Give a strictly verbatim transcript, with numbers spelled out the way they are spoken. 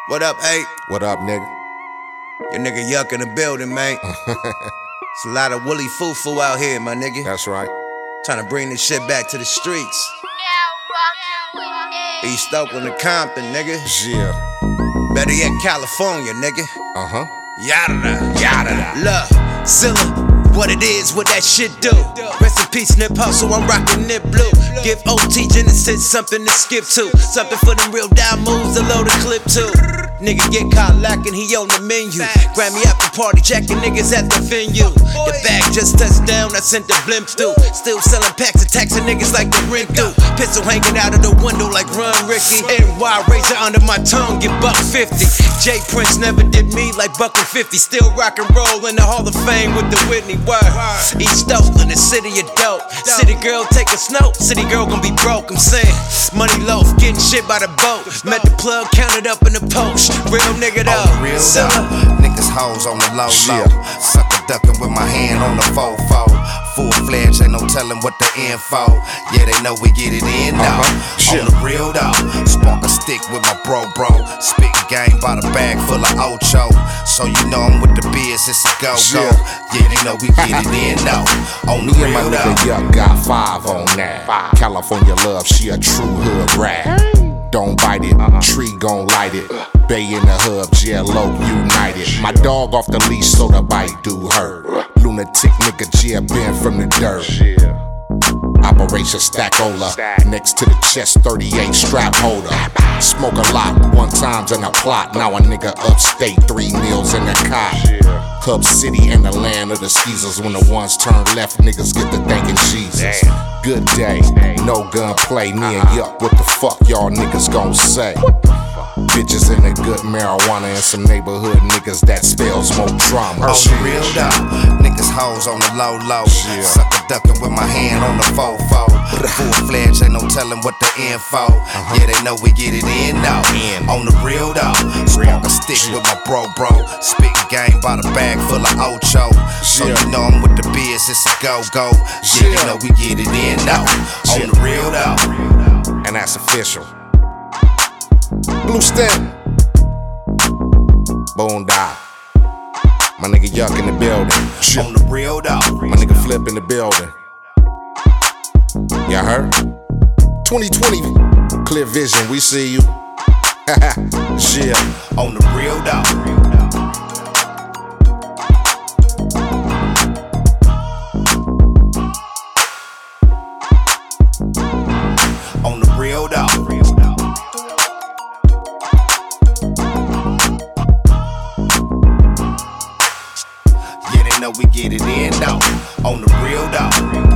What up, eight? What up, nigga? Your nigga Yuck in the building, man. It's a lot of woolly foo-foo out here, my nigga. That's right. Trying to bring this shit back to the streets. East Oakland to Compton, nigga. Yeah. Better yet, California, nigga. Uh-huh. Yada, yada. Love, Zilla. What it is, what that shit do. Rest in peace, Nip Hustle, I'm rockin' Nip Blue. Give O T Genesis something to skip to. Something for them real down moves to load a clip to. Nigga get caught lacking, he on the menu. Grammy after party, jacking niggas at the venue. The bag just touched down, I sent the blimp through. Still selling packs and taxing niggas like the rent due. Pistol hanging out of the window like Run Ricky. N Y razor under my tongue, get buck fifty. J Prince never did me like buck and fifty. Still rock and roll in the Hall of Fame with the Whitney. Word. East Oakland, the city of dope. City girl take a snow, city girl gon' be broke. I'm saying, money loaf, getting shit by the boat. Met the plug, counted up in the post. Real nigga though. On the real though. Niggas hoes on the low low. Sucker ducking with my hand on the fofo. Full fledged, ain't no telling what the info. Yeah, they know we get it in though. Uh-huh. On the real though. Spark a stick with my bro bro. Spit game by the bag full of Ocho. So you know I'm with the biz, it's a go go. Yeah, they know we get it in though. On the Me real and my nigga though. Yuck got five on that. Five. California love, she a true hood rat. Don't bite it, uh-huh. Tree gon' light it. Bay in the hub, G L O united. My dog off the leash, so the bite do hurt. Lunatic nigga, G been from the dirt. Operation Stackola, next to the chest, thirty-eight strap holder. Smoke a lot, one time's in a plot. Now a nigga upstate, three meals in the cot. Hub City and the land of the skeezers. When the ones turn left, niggas get to thanking Jesus. Good day, no gunplay. Me and Yuck, what the fuck y'all niggas gon' say? Bitches in the good marijuana and some neighborhood niggas that spell smoke drama. On the real though, niggas hoes on the low low. Yeah. Sucker ducking with my hand on the fofo. Full fledged, ain't no telling what the info. Uh-huh. Yeah, they know we get it in though. In. On the real though, spark a stick yeah. with my bro bro. Spit game by the bag full of Ocho. So yeah. you know I'm with the biz, it's a go go. Yeah, yeah. they know we get it in though. On yeah. the real though, and that's official. Blue Stem, Boondock. My nigga Yuck in the building. On the real though. My nigga Flip in the building. Y'all heard? twenty twenty, clear vision, we see you. Yeah. On the real though. On the real though. Yeah, they know we get it in though. On the real though.